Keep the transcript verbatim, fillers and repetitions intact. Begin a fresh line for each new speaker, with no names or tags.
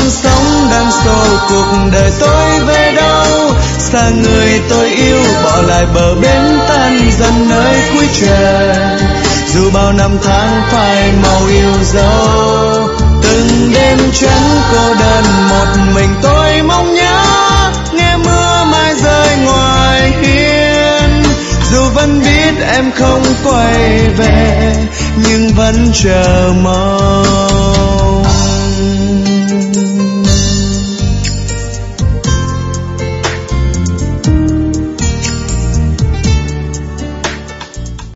sống đang xô cuộc đời tôi về đâu, xa người tôi yêu bỏ lại bờ bến tan dần nơi cuối trời. Dù bao năm tháng phai màu yêu dấu, từng đêm trắng cô đơn một mình tôi mong nhớ, nghe mưa mai rơi ngoài hiên. Dù vẫn biết em không quay về nhưng vẫn chờ mong.